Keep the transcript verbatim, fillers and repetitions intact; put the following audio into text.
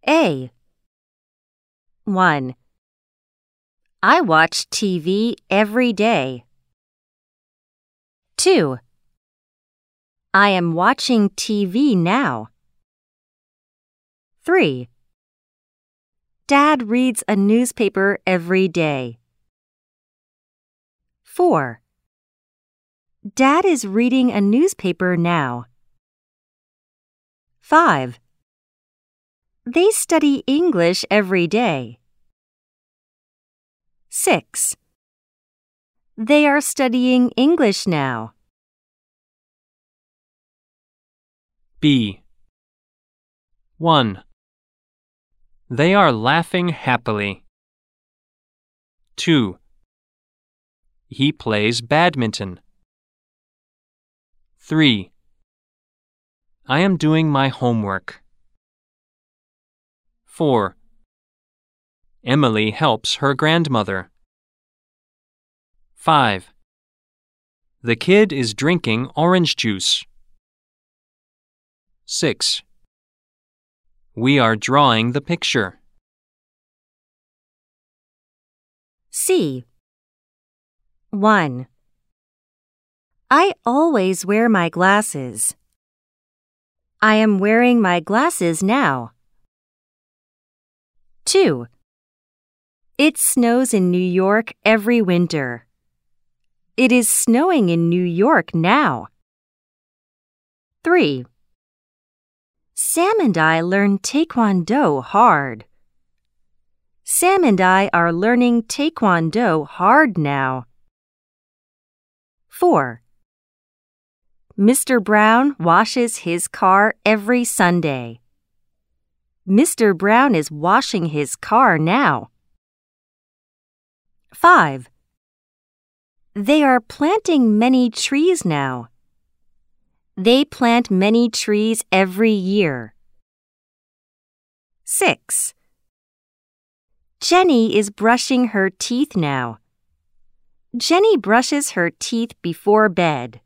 A. one. I watch T V every day. two. I am watching T V now. three. Dad reads a newspaper every day. four. Dad is reading a newspaper now. five. They study English every day. six. They are studying English now. B. one. They are laughing happily. two. He plays badminton. three. I am doing my homework. four. Emily helps her grandmother. five. The kid is drinking orange juice. six. We are drawing the picture. C. one. I always wear my glasses. I am wearing my glasses now. two. It snows in New York every winter. It is snowing in New York now. three. Sam and I learn Taekwondo hard. Sam and I are learning Taekwondo hard now. four. Mister Brown washes his car every Sunday. Mister Brown is washing his car now. five. They are planting many trees now. They plant many trees every year. six. Jenny is brushing her teeth now. Jenny brushes her teeth before bed.